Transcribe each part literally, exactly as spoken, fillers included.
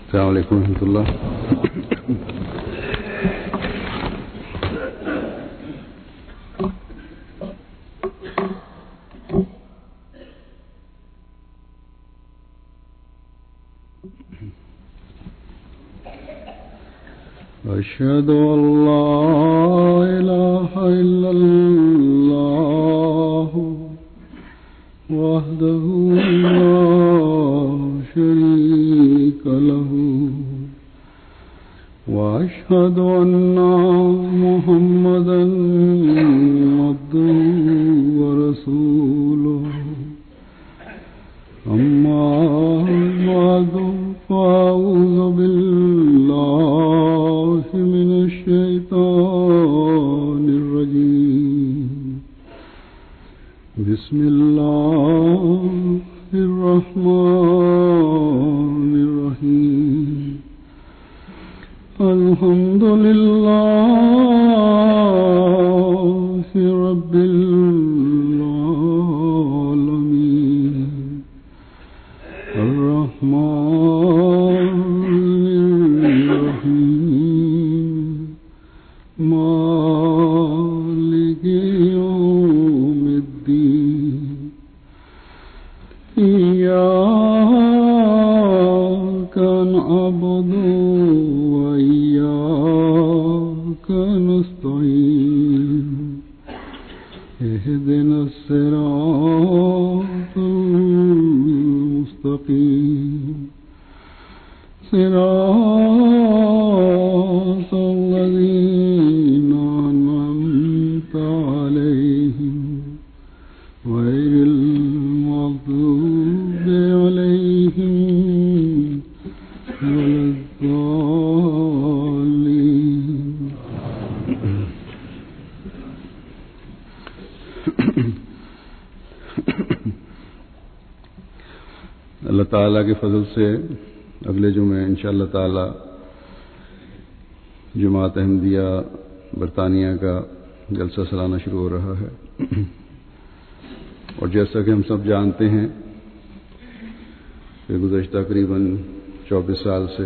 السلام علیکم ورحمۃ اللہ. أشهد أن لا إله إلا الله وحده لا شريك له وأشهد أن محمدا عبده ورسوله أما بعد فأعوذ بالله من الشيطان الرجيم. بسم الله الرحمن الرحيم. الحمد لله رب العالمين الرحمن الرحيم مالك يوم الدين. إياك نعبد وإياك نستعين. اهدنا الصراط المستقيم صراط الذين أنعمت عليهم غير المغضوب عليهم ولا الضالين. اللہ تعالیٰ کے فضل سے اگلے جمعے انشاءاللہ تعالی جماعت احمدیہ برطانیہ کا جلسہ سالانہ شروع ہو رہا ہے. اور جیسا کہ ہم سب جانتے ہیں کہ گزشتہ تقریباً چوبیس سال سے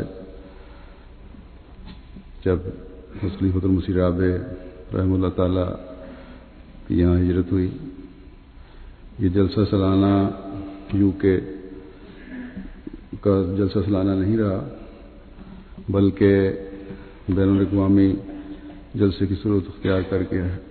جب خلیفۃ المسیح رابع رحمہ اللہ تعالی کی یہاں ہجرت ہوئی، یہ جلسہ سالانہ یو کے کا جلسہ سالانہ نہیں رہا بلکہ بین الاقوامی جلسے کی صورت اختیار کر کے ہے.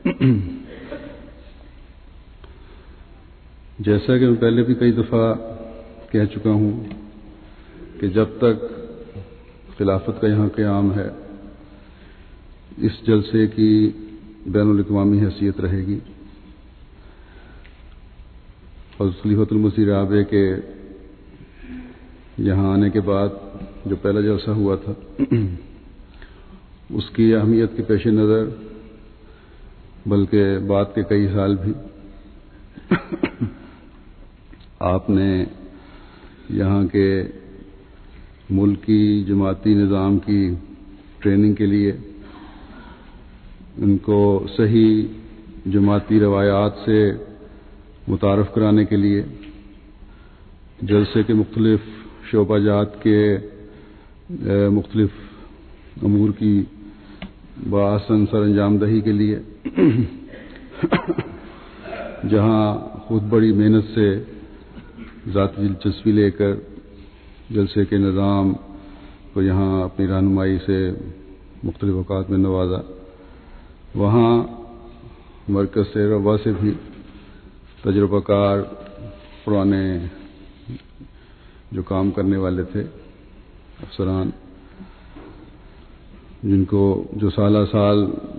جیسا کہ میں پہلے بھی کئی دفعہ کہہ چکا ہوں کہ جب تک خلافت کا یہاں قیام ہے اس جلسے کی بین الاقوامی حیثیت رہے گی. حضرت خلیفۃ المسیح رابع کے یہاں آنے کے بعد جو پہلا جلسہ ہوا تھا اس کی اہمیت کے پیش نظر بلکہ بعد کے کئی سال بھی آپ نے یہاں کے ملکی جماعتی نظام کی ٹریننگ کے لیے ان کو صحیح جماعتی روایات سے متعارف کرانے کے لیے جلسے کے مختلف شعبہ جات کے مختلف امور کی بآسن سر انجام دہی کے لیے جہاں خود بڑی محنت سے ذاتی دلچسپی لے کر جلسے کے نظام کو یہاں اپنی رہنمائی سے مختلف اوقات میں نوازا، وہاں مرکز سے روا سے بھی تجربہ کار پرانے جو کام کرنے والے تھے افسران جن کو جو سالہ سال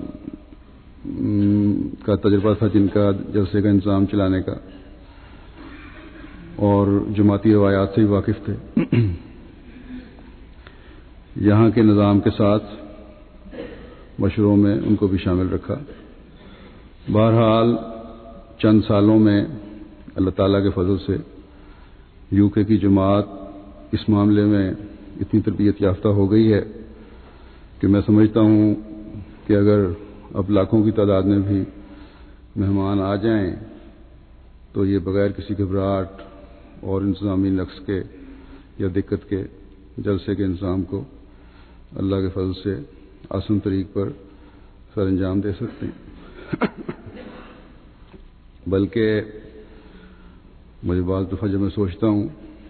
کا تجربہ تھا، جن کا جلسے کا انتظام چلانے کا اور جماعتی روایات سے بھی واقف تھے، یہاں کے نظام کے ساتھ مشوروں میں ان کو بھی شامل رکھا. بہرحال چند سالوں میں اللہ تعالیٰ کے فضل سے یو کے کی جماعت اس معاملے میں اتنی تربیت یافتہ ہو گئی ہے کہ میں سمجھتا ہوں کہ اگر اب لاکھوں کی تعداد میں بھی مہمان آ جائیں تو یہ بغیر کسی گھبراہٹ اور انتظامی نقص کے یا دقت کے جلسے کے انتظام کو اللہ کے فضل سے آسان طریق پر سر انجام دے سکتے ہیں۔ بلکہ مجھے بعض دفعہ جب میں سوچتا ہوں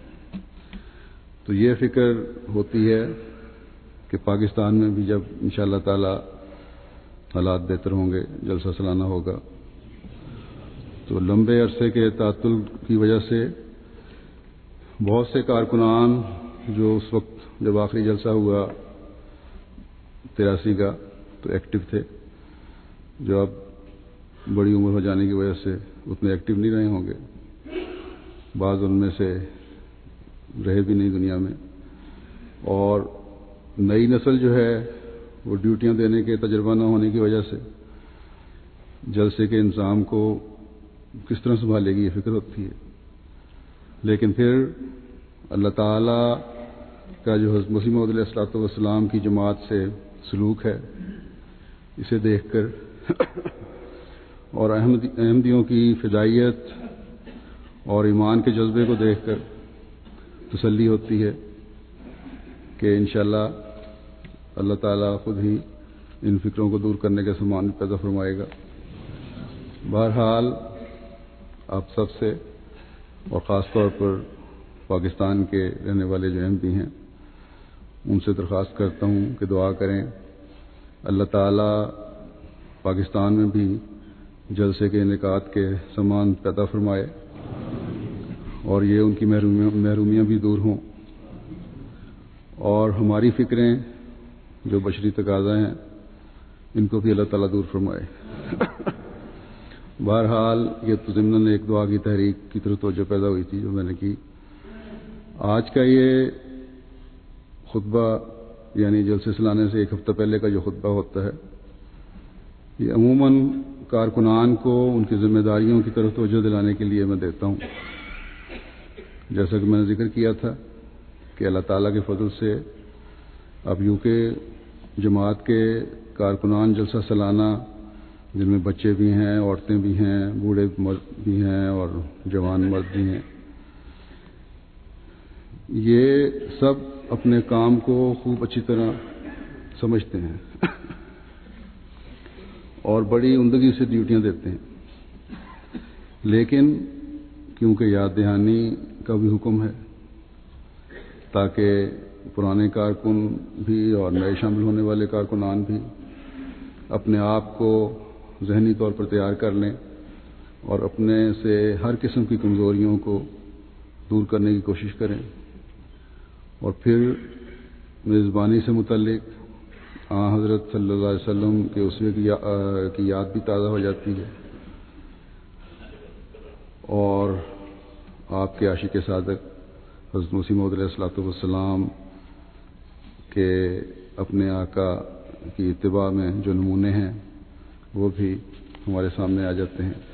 تو یہ فکر ہوتی ہے کہ پاکستان میں بھی جب انشاءاللہ تعالی حالات بہتر ہوں گے، جلسہ سالانہ ہوگا، تو لمبے عرصے کے تعطل کی وجہ سے بہت سے کارکنان جو اس وقت جب آخری جلسہ ہوا تراسی کا تو ایکٹیو تھے، جو اب بڑی عمر ہو جانے کی وجہ سے اتنے ایکٹیو نہیں رہے ہوں گے، بعض ان میں سے رہے بھی نہیں دنیا میں، اور نئی نسل جو ہے وہ ڈیوٹیاں دینے کے تجربہ نہ ہونے کی وجہ سے جلسے کے انتظام کو کس طرح سنبھالے گی یہ فکر ہوتی ہے۔ لیکن پھر اللہ تعالیٰ کا جو حضرت مسیح موعود علیہ الصلوۃ والسلام کی جماعت سے سلوک ہے، اسے دیکھ کر اور احمدیوں کی فدائیت اور ایمان کے جذبے کو دیکھ کر تسلی ہوتی ہے کہ انشاءاللہ اللہ تعالیٰ خود ہی ان فکروں کو دور کرنے کا سامان پیدا فرمائے گا۔ بہرحال آپ سب سے اور خاص طور پر پاکستان کے رہنے والے جو احمدی ہیں ان سے درخواست کرتا ہوں کہ دعا کریں اللہ تعالیٰ پاکستان میں بھی جلسے کے انعقاد کے سامان پیدا فرمائے اور یہ ان کی محرومیاں بھی دور ہوں، اور ہماری فکریں جو بشری تقاضا ہیں ان کو بھی اللہ تعالیٰ دور فرمائے۔ بہرحال یہ تو ضمن ایک دعا کی تحریک کی طرف توجہ پیدا ہوئی تھی جو میں نے کی۔ آج کا یہ خطبہ یعنی جلسے سلانے سے ایک ہفتہ پہلے کا جو خطبہ ہوتا ہے یہ عموماً کارکنان کو ان کی ذمہ داریوں کی طرف توجہ دلانے کے لیے میں دیتا ہوں، جیسا کہ میں نے ذکر کیا تھا کہ اللہ تعالیٰ کے فضل سے اب یوں کہ جماعت کے کارکنان جلسہ سالانہ جن میں بچے بھی ہیں، عورتیں بھی ہیں، بوڑھے مرد بھی ہیں اور جوان مرد بھی ہیں، یہ سب اپنے کام کو خوب اچھی طرح سمجھتے ہیں اور بڑی عمدگی سے ڈیوٹیاں دیتے ہیں، لیکن کیونکہ یاد دہانی کا بھی حکم ہے تاکہ پرانے کارکن بھی اور نئے شامل ہونے والے کارکنان بھی اپنے آپ کو ذہنی طور پر تیار کر لیں اور اپنے سے ہر قسم کی کمزوریوں کو دور کرنے کی کوشش کریں، اور پھر میزبانی سے متعلق آن حضرت صلی اللہ علیہ وسلم کے اسوے کی یاد بھی تازہ ہو جاتی ہے، اور آپ کے عاشق صادق حضرت مسیح موعود علیہ الصلوۃ والسلام کے اپنے آقا کی اتباع میں جو نمونے ہیں وہ بھی ہمارے سامنے آ جاتے ہیں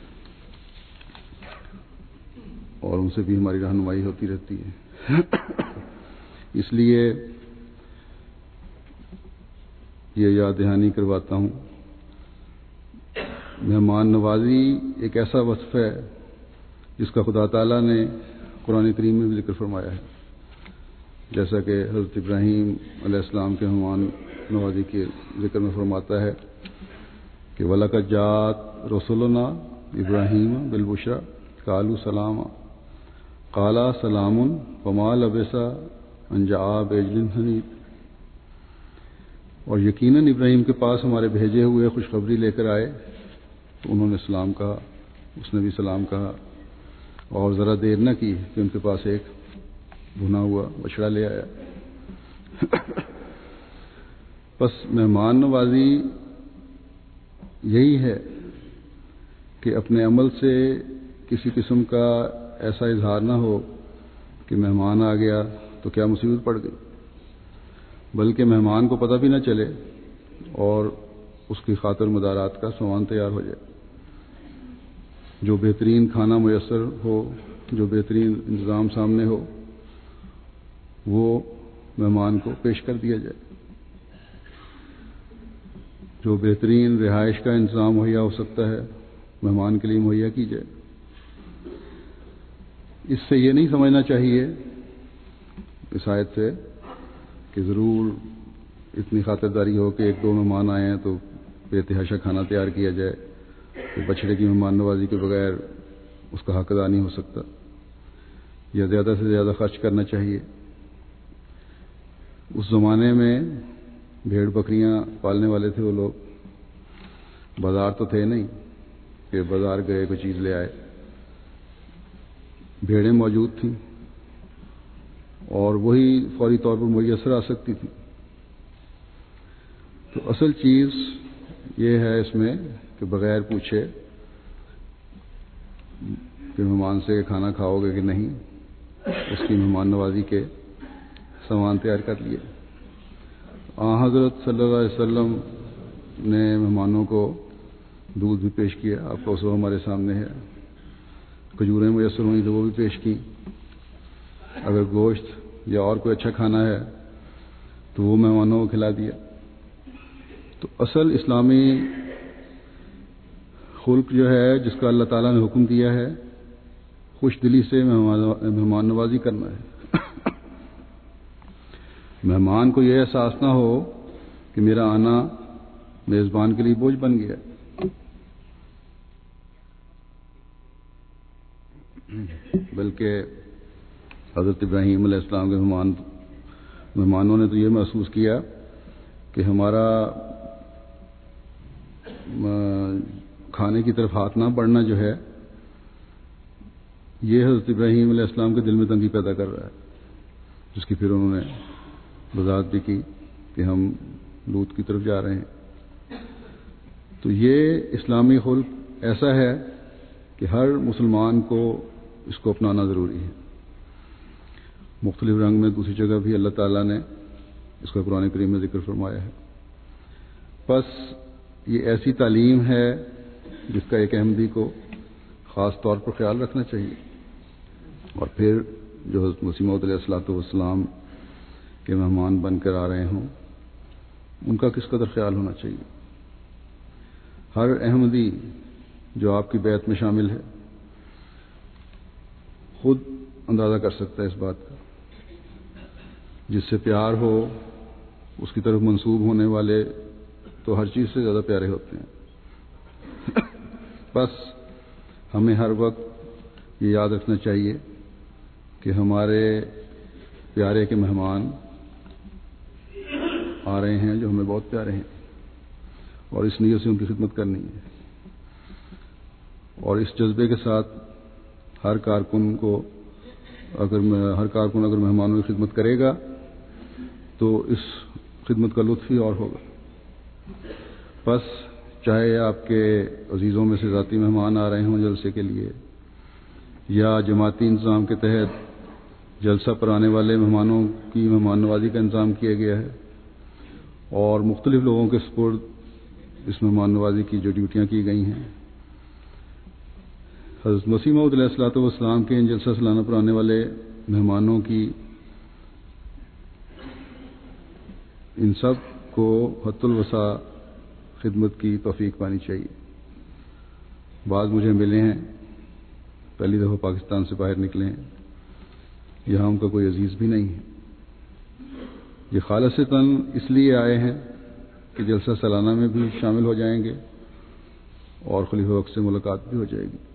اور ان سے بھی ہماری رہنمائی ہوتی رہتی ہے۔ اس لیے یہ یاد دہانی کرواتا ہوں۔ مہمان نوازی ایک ایسا وصف ہے جس کا خدا تعالیٰ نے قرآن کریم میں بھی ذکر فرمایا ہے، جیسا کہ حضرت ابراہیم علیہ السلام کے مہمان نوازی کے ذکر میں فرماتا ہے کہ وَلَقَدْ جَاءَتْ رُسُلُنَا ابراہیم بالبشریٰ قالوا سلاما قال سلام وما لبث ان جاء بعجل حنیذ، اور یقیناً ابراہیم کے پاس ہمارے بھیجے ہوئے خوشخبری لے کر آئے تو انہوں نے سلام کہا، اس نے بھی سلام کہا، اور ذرا دیر نہ کی کہ ان کے پاس ایک بھنا ہوا بچڑا لے آیا۔ بس مہمان نوازی یہی ہے کہ اپنے عمل سے کسی قسم کا ایسا اظہار نہ ہو کہ مہمان آ گیا تو کیا مصیبت پڑ گئی، بلکہ مہمان کو پتہ بھی نہ چلے اور اس کی خاطر مدارات کا سامان تیار ہو جائے، جو بہترین کھانا میسر ہو، جو بہترین انتظام سامنے ہو، وہ مہمان کو پیش کر دیا جائے، جو بہترین رہائش کا انتظام مہیا ہو سکتا ہے مہمان کے لیے مہیا کی جائے۔ اس سے یہ نہیں سمجھنا چاہیے، اس آیت سے کہ ضرور اتنی خاطرداری ہو کہ ایک دو مہمان آئے ہیں تو بے تحاشا کھانا تیار کیا جائے، کہ بچڑے کی مہمان نوازی کے بغیر اس کا حق ادا نہیں ہو سکتا، یا زیادہ سے زیادہ خرچ کرنا چاہیے۔ اس زمانے میں بھیڑ بکریاں پالنے والے تھے وہ لوگ، بازار تو تھے نہیں کہ بازار گئے کوئی چیز لے آئے، بھیڑیں موجود تھیں اور وہی فوری طور پر میسر آ سکتی تھی۔ تو اصل چیز یہ ہے اس میں کہ بغیر پوچھے کہ مہمان سے کھانا کھاؤ گے کہ نہیں، اس کی مہمان نوازی کے سامان تیار کر لیے۔ آن حضرت صلی اللہ علیہ وسلم نے مہمانوں کو دودھ بھی پیش کیا، آپ کا اسوہ ہمارے سامنے ہے، کھجوریں میسر ہوئیں تو وہ بھی پیش کی، اگر گوشت یا اور کوئی اچھا کھانا ہے تو وہ مہمانوں کو کھلا دیا۔ تو اصل اسلامی خلق جو ہے جس کا اللہ تعالیٰ نے حکم دیا ہے، خوش دلی سے مہمان نوازی کرنا ہے۔ مہمان کو یہ احساس نہ ہو کہ میرا آنا میزبان کے لیے بوجھ بن گیا، بلکہ حضرت ابراہیم علیہ السلام کے مہمان مہمانوں نے تو یہ محسوس کیا کہ ہمارا کھانے کی طرف ہاتھ نہ بڑھنا جو ہے یہ حضرت ابراہیم علیہ السلام کے دل میں تنگی پیدا کر رہا ہے، جس کی پھر انہوں نے وضاحت بھی کی کہ ہم لوط کی طرف جا رہے ہیں۔ تو یہ اسلامی خلق ایسا ہے کہ ہر مسلمان کو اس کو اپنانا ضروری ہے۔ مختلف رنگ میں دوسری جگہ بھی اللہ تعالیٰ نے اس کا قرآن کریم میں ذکر فرمایا ہے۔ بس یہ ایسی تعلیم ہے جس کا ایک احمدی کو خاص طور پر خیال رکھنا چاہیے، اور پھر جو حضرت مسیح موعود علیہ الصلوۃ والسلام کے مہمان بن کر آ رہے ہوں ان کا کس قدر خیال ہونا چاہیے۔ ہر احمدی جو آپ کی بیعت میں شامل ہے خود اندازہ کر سکتا ہے اس بات کا، جس سے پیار ہو اس کی طرف منسوب ہونے والے تو ہر چیز سے زیادہ پیارے ہوتے ہیں۔ بس ہمیں ہر وقت یہ یاد رکھنا چاہیے کہ ہمارے پیارے کے مہمان آ رہے ہیں جو ہمیں بہت پیارے ہیں، اور اس نیت سے ان کی خدمت کرنی ہے، اور اس جذبے کے ساتھ ہر کارکن کو اگر ہر کارکن اگر مہمانوں کی خدمت کرے گا تو اس خدمت کا لطف ہی اور ہوگا۔ بس چاہے آپ کے عزیزوں میں سے ذاتی مہمان آ رہے ہوں جلسے کے لیے، یا جماعتی انتظام کے تحت جلسہ پر آنے والے مہمانوں کی مہمان نوازی کا انتظام کیا گیا ہے، اور مختلف لوگوں کے سپرد اس مہمان نوازی کی جو ڈیوٹیاں کی گئی ہیں، حضرت مسیح موعود علیہ الصلوۃ والسلام کے ان جلسہ سالانہ پر آنے والے مہمانوں کی ان سب کو حت الوسع خدمت کی توفیق پانی چاہیے۔ بعض مجھے ملے ہیں، پہلی دفعہ پاکستان سے باہر نکلے ہیں، یہاں ان کا کوئی عزیز بھی نہیں ہے، یہ خالصتاً اس لیے آئے ہیں کہ جلسہ سالانہ میں بھی شامل ہو جائیں گے اور خلیفہ وقت سے ملاقات بھی ہو جائے گی۔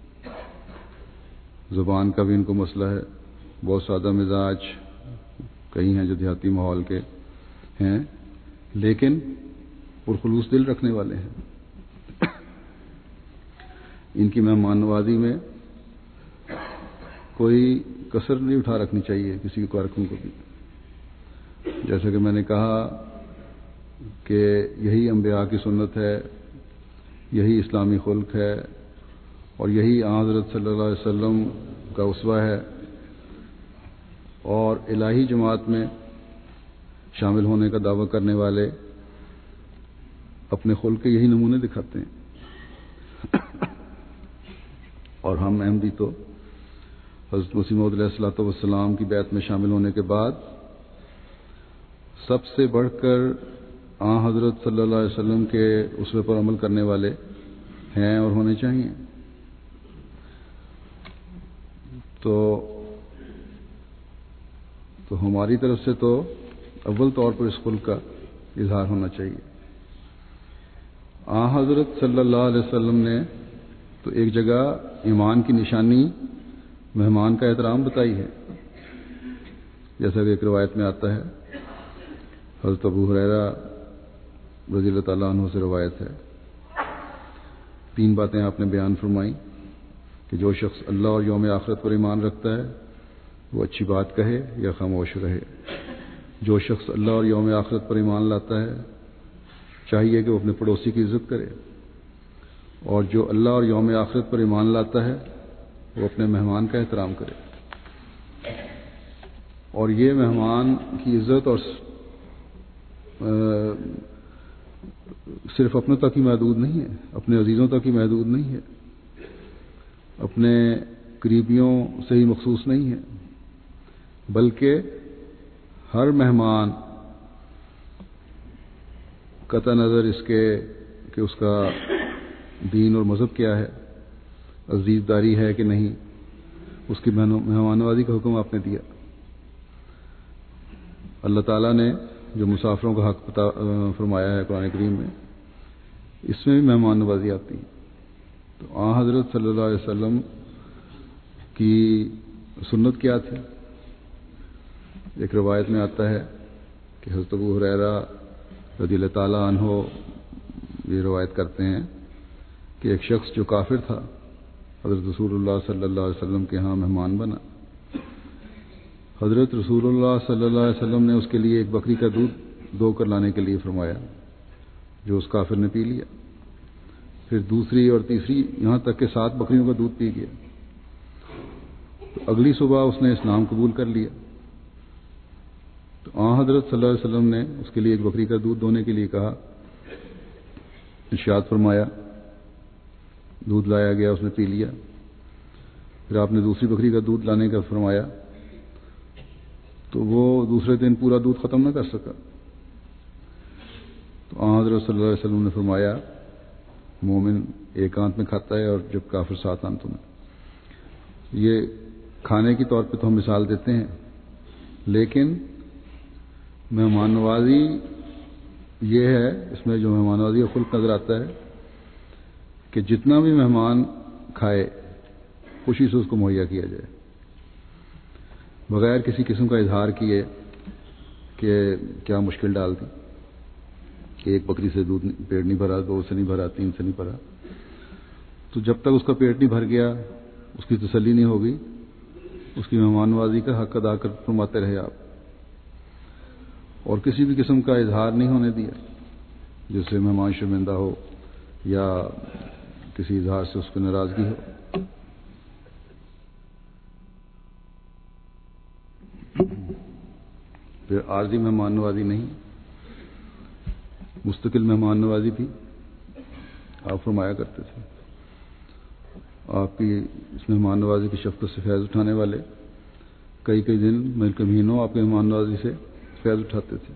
زبان کا بھی ان کو مسئلہ ہے، بہت سادہ مزاج، کئی ہیں جو دیہاتی ماحول کے ہیں لیکن پرخلوص دل رکھنے والے ہیں۔ ان کی مہمان نوازی میں کوئی کسر نہیں اٹھا رکھنی چاہیے کسی کارکن کو بھی۔ جیسا کہ میں نے کہا کہ یہی انبیاء کی سنت ہے، یہی اسلامی خلق ہے، اور یہی حضرت صلی اللہ علیہ وسلم کا اسوہ ہے، اور الہی جماعت میں شامل ہونے کا دعویٰ کرنے والے اپنے خلق کے یہی نمونے دکھاتے ہیں۔ اور ہم احمدی تو حضرت مسیح موعود علیہ الصلوۃ والسلام کی بیعت میں شامل ہونے کے بعد سب سے بڑھ کر آن حضرت صلی اللہ علیہ وسلم کے اسوے پر عمل کرنے والے ہیں اور ہونے چاہیے۔ تو تو تو ہماری طرف سے تو اول طور پر اس خلق کا اظہار ہونا چاہیے۔ آن حضرت صلی اللہ علیہ وسلم نے تو ایک جگہ ایمان کی نشانی مہمان کا احترام بتائی ہے، جیسا کہ ایک روایت میں آتا ہے، حضرت ابو ہریرہ رضی اللہ تعالیٰ عنہ سے روایت ہے، تین باتیں آپ نے بیان فرمائیں کہ جو شخص اللہ اور یوم آخرت پر ایمان رکھتا ہے وہ اچھی بات کہے یا خاموش رہے۔ جو شخص اللہ اور یوم آخرت پر ایمان لاتا ہے چاہیے کہ وہ اپنے پڑوسی کی عزت کرے، اور جو اللہ اور یوم آخرت پر ایمان لاتا ہے وہ اپنے مہمان کا احترام کرے۔ اور یہ مہمان کی عزت اور صرف اپنے تک ہی محدود نہیں ہے، اپنے عزیزوں تک ہی محدود نہیں ہے، اپنے قریبیوں سے ہی مخصوص نہیں ہے، بلکہ ہر مہمان قطع نظر اس کے کہ اس کا دین اور مذہب کیا ہے، عزیز داری ہے کہ نہیں، اس کی مہمان نوازی کا حکم آپ نے دیا۔ اللہ تعالیٰ نے جو مسافروں کا حق فرمایا ہے قرآن کریم میں، اس میں بھی مہمان نوازی آتی ہے۔ تو آن حضرت صلی اللہ علیہ وسلم کی سنت کیا تھی؟ ایک روایت میں آتا ہے کہ حضرت ابو ہریرہ رضی اللہ تعالیٰ عنہ یہ روایت کرتے ہیں کہ ایک شخص جو کافر تھا حضرت رسول اللہ صلی اللہ علیہ وسلم کے ہاں مہمان بنا۔ حضرت رسول اللہ صلی اللہ علیہ وسلم نے اس کے لیے ایک بکری کا دودھ دو کر لانے کے لیے فرمایا، جو اس کافر نے پی لیا، پھر دوسری اور تیسری یہاں تک کہ سات بکریوں کا دودھ پی گیا۔ تو اگلی صبح اس نے اسلام قبول کر لیا۔ تو آن حضرت صلی اللہ علیہ وسلم نے اس کے لیے ایک بکری کا دودھ دونے کے لیے کہا، ارشاد فرمایا، دودھ لایا گیا، اس نے پی لیا۔ پھر آپ نے دوسری بکری کا دودھ لانے کا فرمایا تو وہ دوسرے دن پورا دودھ ختم نہ کر سکا۔ تو آن حضرت صلی اللہ علیہ وسلم نے فرمایا، مومن ایک آنت میں کھاتا ہے اور جب کافر سات آنتوں میں۔ یہ کھانے کی طور پہ تو ہم مثال دیتے ہیں، لیکن مہمان نوازی یہ ہے، اس میں جو مہمان نوازی کا خلق نظر آتا ہے کہ جتنا بھی مہمان کھائے خوشی سے اس کو مہیا کیا جائے، بغیر کسی قسم کا اظہار کیے کہ کیا مشکل ڈال دی، کہ ایک بکری سے دودھ پیٹ نہیں بھرا، دو سے نہیں بھرا، تین سے نہیں بھرا۔ تو جب تک اس کا پیٹ نہیں بھر گیا اس کی تسلی نہیں ہوگی، اس کی مہمان نوازی کا حق ادا کر فرماتے رہے آپ، اور کسی بھی قسم کا اظہار نہیں ہونے دیا جس سے مہمان شرمندہ ہو یا کسی اظہار سے اس کو ناراضگی ہو۔ پھر عارضی مہمان نوازی نہیں، مستقل مہمان نوازی بھی آپ فرمایا کرتے تھے۔ آپ کی اس مہمان نوازی کی شفقت سے فیض اٹھانے والے کئی کئی دن بلکہ مہینوں آپ کے مہمان نوازی سے فیض اٹھاتے تھے،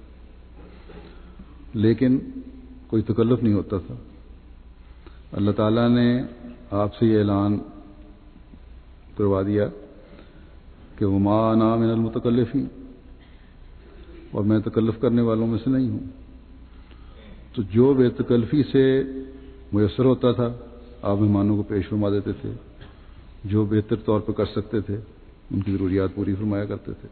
لیکن کوئی تکلف نہیں ہوتا تھا۔ اللہ تعالیٰ نے آپ سے یہ اعلان کروا دیا کہ وما انا من المتکلفین، اور میں تکلف کرنے والوں میں سے نہیں ہوں۔ تو جو بے تکلفی سے میسر ہوتا تھا آپ مہمانوں کو پیش فرما دیتے تھے، جو بہتر طور پر کر سکتے تھے ان کی ضروریات پوری فرمایا کرتے تھے۔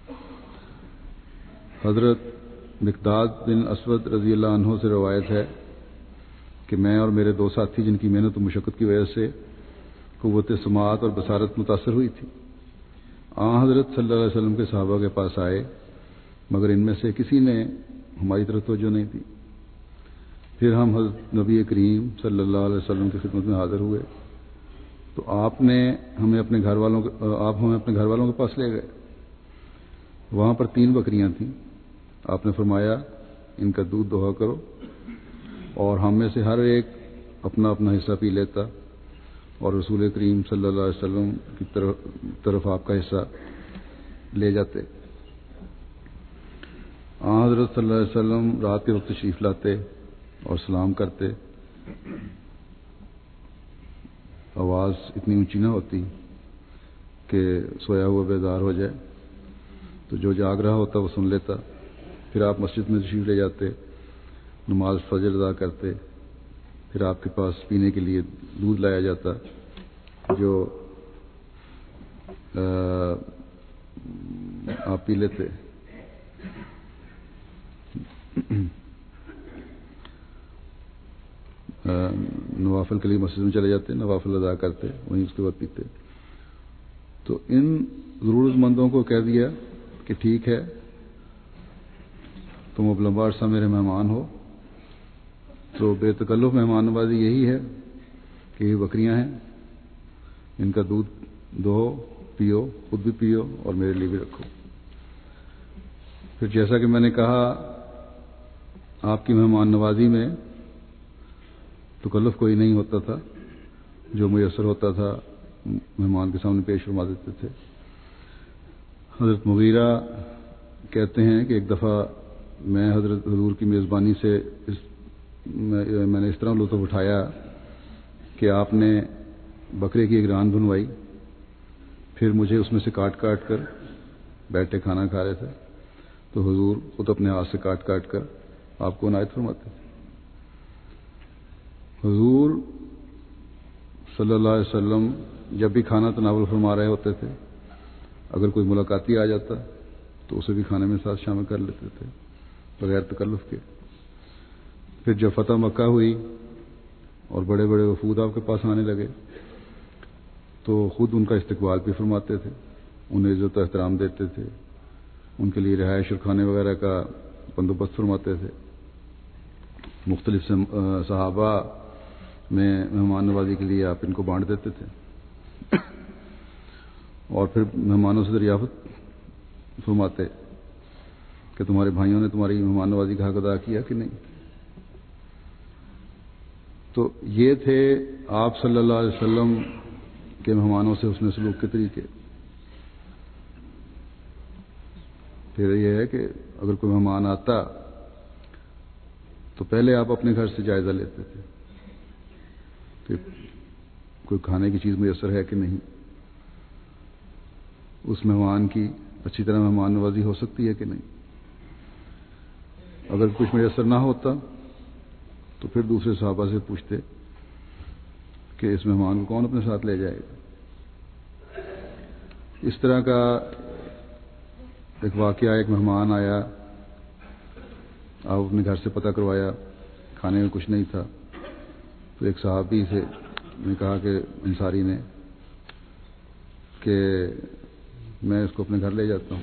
حضرت مقداد بن اسود رضی اللہ عنہ سے روایت ہے کہ میں اور میرے دو ساتھی جن کی محنت و مشقت کی وجہ سے قوت سماعت اور بصارت متاثر ہوئی تھی، آن حضرت صلی اللہ علیہ وسلم کے صحابہ کے پاس آئے، مگر ان میں سے کسی نے ہماری طرف توجہ نہیں دی۔ پھر ہم حضرت نبی کریم صلی اللہ علیہ وسلم کی خدمت میں حاضر ہوئے تو آپ نے ہمیں اپنے گھر والوں آپ ہمیں اپنے گھر والوں کے پاس لے گئے۔ وہاں پر تین بکریاں تھیں۔ آپ نے فرمایا ان کا دودھ دوہا کرو، اور ہم میں سے ہر ایک اپنا اپنا حصہ پی لیتا اور رسول کریم صلی اللہ علیہ وسلم کی طرف طرف آپ کا حصہ لے جاتے۔ آن حضرت صلی اللہ علیہ وسلم رات کے وقت تشریف لاتے اور سلام کرتے، آواز اتنی اونچی نہ ہوتی کہ سویا ہوا بیدار ہو جائے، تو جو جاگ رہا ہوتا وہ سن لیتا. پھر آپ مسجد میں تشریف لے جاتے, نماز فجر ادا کرتے, پھر آپ کے پاس پینے کے لیے دودھ لایا جاتا جو آپ پی لیتے. نوافل کے لیے مسجد میں چلے جاتے, نوافل ادا کرتے, وہیں اس کے بعد پیتے. تو ان ضرورت مندوں کو کہہ دیا کہ ٹھیک ہے تم اب لمبا عرصہ میرے مہمان ہو. تو بے تکلف مہمان نوازی یہی ہے کہ یہ بکریاں ہیں, ان کا دودھ دو, پیو, خود بھی پیو اور میرے لیے بھی رکھو. پھر جیسا کہ میں نے کہا آپ کی مہمان نوازی میں تکلف کوئی نہیں ہوتا تھا, جو میسر ہوتا تھا مہمان کے سامنے پیش فرما دیتے تھے. حضرت مغیرہ کہتے ہیں کہ ایک دفعہ میں حضرت حضور کی میزبانی سے اس میں نے اس طرح لطف اٹھایا کہ آپ نے بکرے کی ایک ران بنوائی, پھر مجھے اس میں سے کاٹ کاٹ کر بیٹھے کھانا کھا رہے تھے, تو حضور خود اپنے ہاتھ سے کاٹ کاٹ کر آپ کو عنایت فرماتے تھے. حضور صلی اللہ علیہ وسلم جب بھی کھانا تناول فرما رہے ہوتے تھے, اگر کوئی ملاقاتی آ جاتا تو اسے بھی کھانے میں ساتھ شامل کر لیتے تھے بغیر تکلف کے. پھر جب فتح مکہ ہوئی اور بڑے بڑے وفود آپ کے پاس آنے لگے تو خود ان کا استقبال بھی فرماتے تھے, انہیں عزت و احترام دیتے تھے, ان کے لیے رہائش اور کھانے وغیرہ کا بندوبست فرماتے تھے. مختلف صحابہ میں مہمان نوازی کے لیے آپ ان کو بانٹ دیتے تھے, اور پھر مہمانوں سے دریافت فرماتے کہ تمہارے بھائیوں نے تمہاری مہمان نوازی کا حق ادا کیا کہ نہیں. تو یہ تھے آپ صلی اللہ علیہ وسلم کے مہمانوں سے حسن سلوک کے طریقے. پھر یہ ہے کہ اگر کوئی مہمان آتا تو پہلے آپ اپنے گھر سے جائزہ لیتے تھے کہ کوئی کھانے کی چیز میسر ہے کہ نہیں, اس مہمان کی اچھی طرح مہمان نوازی ہو سکتی ہے کہ نہیں. اگر کچھ میسر نہ ہوتا تو پھر دوسرے صحابہ سے پوچھتے کہ اس مہمان کو کون اپنے ساتھ لے جائے گا. اس طرح کا ایک واقعہ, ایک مہمان آیا, آپ اپنے گھر سے پتہ کروایا, کھانے میں کچھ نہیں تھا, تو ایک صحابی سے نے کہا کہ انصاری نے کہ میں اس کو اپنے گھر لے جاتا ہوں.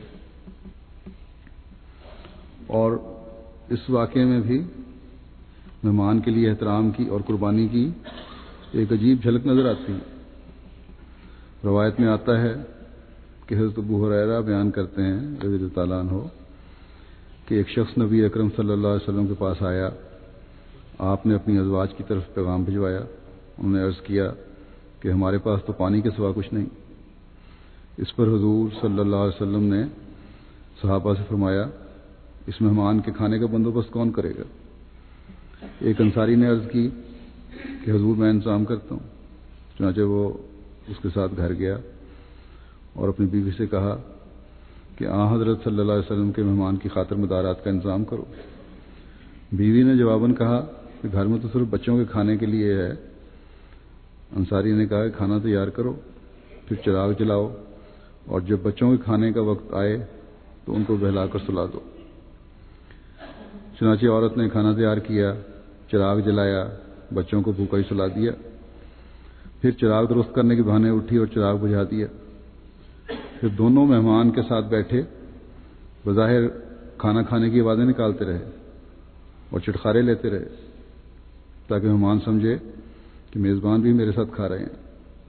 اور اس واقعے میں بھی مہمان کے لیے احترام کی اور قربانی کی ایک عجیب جھلک نظر آتی ہے. روایت میں آتا ہے کہ حضرت ابو ہریرہ بیان کرتے ہیں رضی اللہ تعالیٰ عنہ کہ ایک شخص نبی اکرم صلی اللہ علیہ وسلم کے پاس آیا, آپ نے اپنی ازواج کی طرف پیغام بھجوایا. انہوں نے عرض کیا کہ ہمارے پاس تو پانی کے سوا کچھ نہیں. اس پر حضور صلی اللہ علیہ وسلم نے صحابہ سے فرمایا اس مہمان کے کھانے کا بندوبست کون کرے گا. ایک انصاری نے عرض کی کہ حضور میں انتظام کرتا ہوں. چنانچہ وہ اس کے ساتھ گھر گیا اور اپنی بیوی سے کہا کہ آن حضرت صلی اللہ علیہ وسلم کے مہمان کی خاطر مدارات کا انتظام کرو. بیوی نے جواباً کہا کہ گھر میں تو صرف بچوں کے کھانے کے لیے ہے. انصاری نے کہا کہ کھانا تیار کرو, پھر چراغ جلاؤ, اور جب بچوں کے کھانے کا وقت آئے تو ان کو بہلا کر سلا دو. چنانچہ عورت نے کھانا تیار کیا, چراغ جلایا, بچوں کو بھوکا ہی سلا دیا. پھر چراغ درست کرنے کے بہانے اٹھی اور چراغ بجھا دیا. پھر دونوں مہمان کے ساتھ بیٹھے بظاہر کھانا کھانے کی آوازیں نکالتے رہے اور چٹخارے لیتے رہے تاکہ مہمان سمجھے کہ میزبان بھی میرے ساتھ کھا رہے ہیں.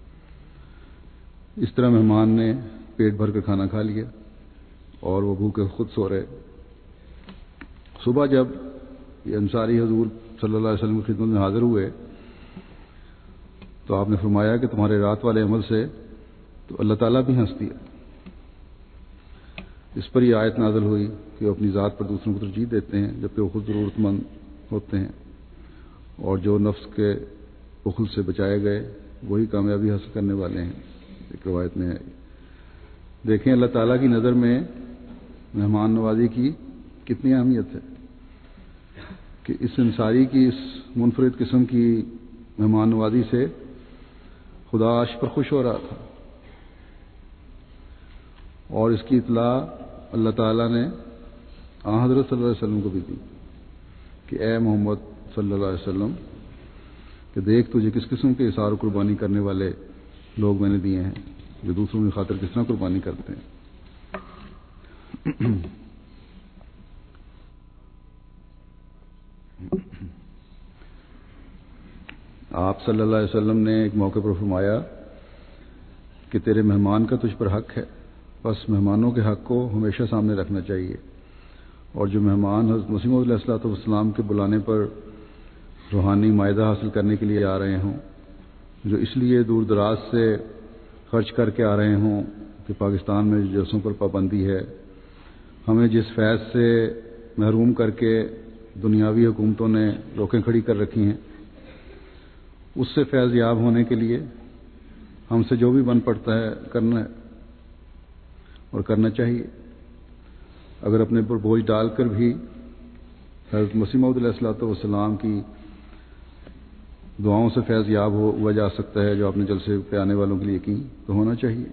اس طرح مہمان نے پیٹ بھر کر کھانا کھا لیا اور وہ بھوکے خود سو رہے. صبح جب یہ انصاری حضور صلی اللہ علیہ وسلم کی خدمت میں حاضر ہوئے تو آپ نے فرمایا کہ تمہارے رات والے عمل سے تو اللہ تعالیٰ بھی ہنستی ہے. اس پر یہ آیت نازل ہوئی کہ وہ اپنی ذات پر دوسروں کو ترجیح دیتے ہیں جبکہ وہ خود ضرورت مند ہوتے ہیں, اور جو نفس کے بخل سے بچائے گئے وہی کامیابی حاصل کرنے والے ہیں. ایک روایت میں ہے. دیکھیں اللہ تعالیٰ کی نظر میں مہمان نوازی کی کتنی اہمیت ہے کہ اس انصاری کی اس منفرد قسم کی مہمان نوازی سے خدا عرش پر خوش ہو رہا تھا، اور اس کی اطلاع اللہ تعالیٰ نے آن حضرت صلی اللہ علیہ وسلم کو بھی دی کہ اے محمد صلی اللہ علیہ وسلم کہ دیکھ تجھے کس قسم کے اثار و قربانی کرنے والے لوگ میں نے دیے ہیں جو دوسروں کی خاطر کس طرح قربانی کرتے ہیں۔ آپ صلی اللہ علیہ وسلم نے ایک موقع پر فرمایا کہ تیرے مہمان کا تجھ پر حق ہے، بس مہمانوں کے حق کو ہمیشہ سامنے رکھنا چاہیے، اور جو مہمان حضرت مسیح موعود علیہ الصلوۃ والسلام کے بلانے پر روحانی معاہدہ حاصل کرنے کے لیے آ رہے ہوں، جو اس لیے دور دراز سے خرچ کر کے آ رہے ہوں کہ پاکستان میں جلسوں پر پابندی ہے، ہمیں جس فیض سے محروم کر کے دنیاوی حکومتوں نے روکیں کھڑی کر رکھی ہیں، اس سے فیض یاب ہونے کے لیے ہم سے جو بھی بن پڑتا ہے کرنا ہے اور کرنا چاہیے۔ اگر اپنے پر بوجھ ڈال کر بھی حضرت مسیح موعود علیہ الصلوۃ والسلام کی دعاؤں سے فیض یاب ہوا جا سکتا ہے جو اپنے جلسے پہ آنے والوں کے لیے یقین تو ہونا چاہیے۔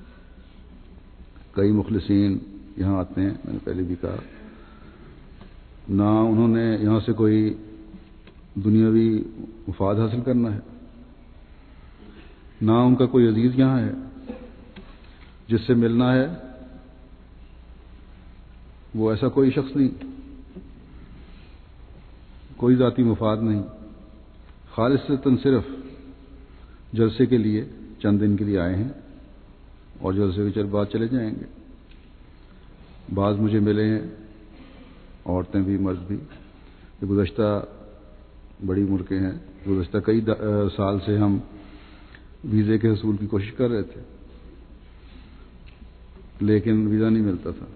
کئی مخلصین یہاں آتے ہیں، میں نے پہلے بھی کہا، نہ انہوں نے یہاں سے کوئی دنیاوی مفاد حاصل کرنا ہے، نہ ان کا کوئی عزیز یہاں ہے جس سے ملنا ہے، وہ ایسا کوئی شخص نہیں، کوئی ذاتی مفاد نہیں، خالصتاً صرف جلسے کے لیے چند دن کے لیے آئے ہیں اور جلسے کے چل بعد چلے جائیں گے۔ بعض مجھے ملے ہیں، عورتیں بھی مرد بھی، کہ گزشتہ بڑی عمر کے ہیں، گزشتہ کئی سال سے ہم ویزے کے حصول کی کوشش کر رہے تھے لیکن ویزا نہیں ملتا تھا،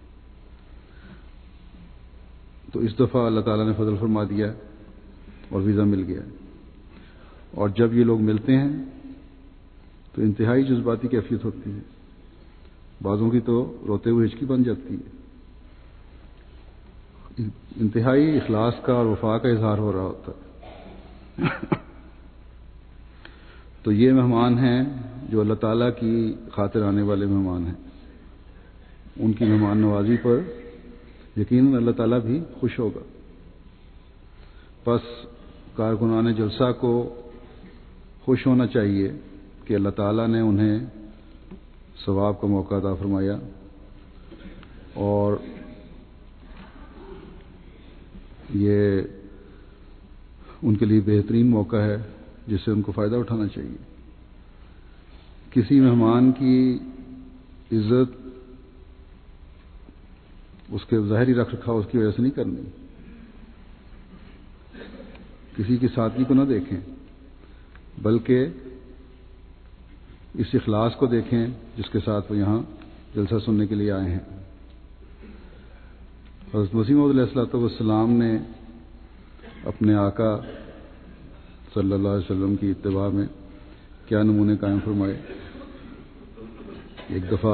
تو اس دفعہ اللہ تعالیٰ نے فضل فرما دیا اور ویزا مل گیا، اور جب یہ لوگ ملتے ہیں تو انتہائی جذباتی کیفیت ہوتی ہے، بعضوں کی تو روتے ہوئے ہچکی بن جاتی ہے، انتہائی اخلاص کا اور وفا کا اظہار ہو رہا ہوتا ہے۔ تو یہ مہمان ہیں جو اللہ تعالیٰ کی خاطر آنے والے مہمان ہیں، ان کی مہمان نوازی پر یقیناً اللہ تعالیٰ بھی خوش ہوگا۔ پس کارکنان جلسہ کو خوش ہونا چاہیے کہ اللہ تعالیٰ نے انہیں ثواب کا موقع عطا فرمایا، اور یہ ان کے لیے بہترین موقع ہے جس سے ان کو فائدہ اٹھانا چاہیے۔ کسی مہمان کی عزت اس کے ظاہری رکھ رکھاؤ اس کی وجہ سے نہیں کرنی، کسی کی سادگی کو نہ دیکھیں بلکہ اس اخلاص کو دیکھیں جس کے ساتھ وہ یہاں جلسہ سننے کے لیے آئے ہیں۔ حضرت مسیح موعود علیہ الصلوۃ والسلام نے اپنے آقا صلی اللہ علیہ وسلم کی اتباع میں کیا نمونے قائم فرمائے۔ ایک دفعہ